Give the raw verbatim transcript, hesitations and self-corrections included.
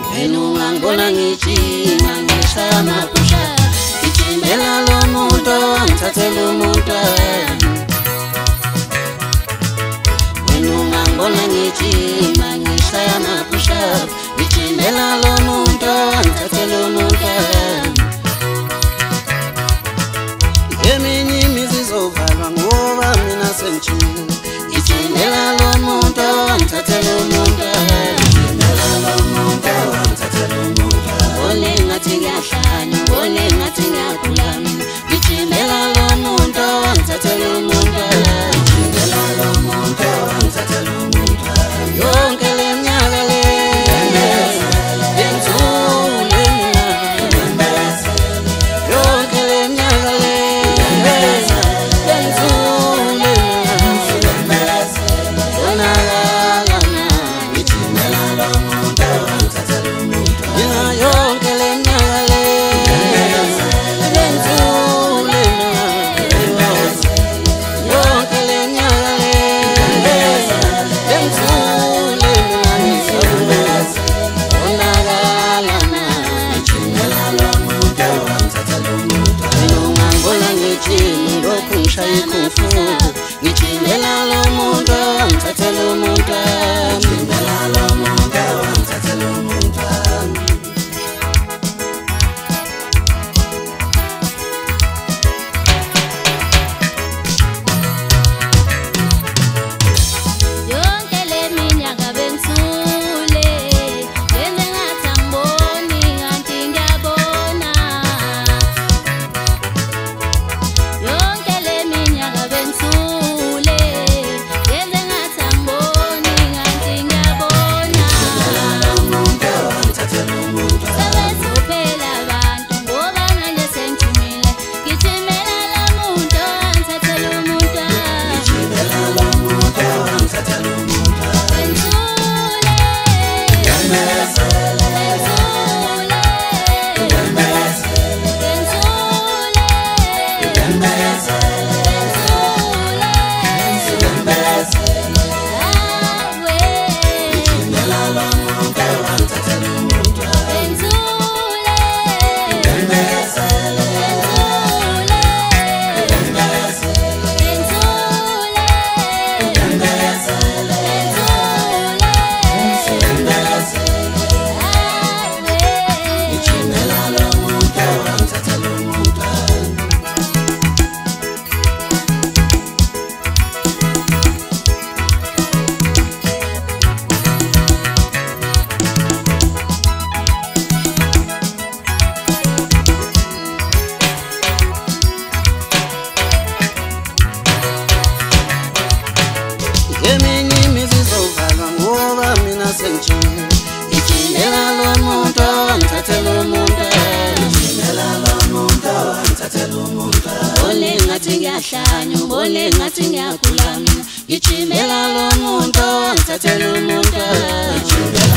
wena ungangibona ngijima ngishaya amapusha ngijimela lo muntu owangithathela umuntu wena ungangibona ngijima ngishaya amapusha ngijimela lo muntu owangithathela umuntu eminye imizi izovalwa ngoba mina sengijimile ngijimela lo muntu owangithathela umuntu ngijimela lo muntu owangithathela umuntu ngijimela lo muntu owangithathela umuntu yonke le minyaka bensule yenze ngathi angiboni kanti ngiyabona yonke le minyaka bensule yenze ngathi angiboni kanti ngiyabona sebezuphela abantu ngoba manje sengijimile ngijimela lo muntu owangithathela umuntu ngijimela lo muntu owangithathela umuntu bensule yamezele bensule yamezele bensule yamezele eminye imizi izovalwa ngoba mina sengijimile ngijimela lo muntu owangithathela umuntu ngijimela lo muntu owangithathela umuntu ubone ngathi ngiyahlanya ubone ngathi ngiyagula mina ngijimela lo muntu owangithathela umuntu.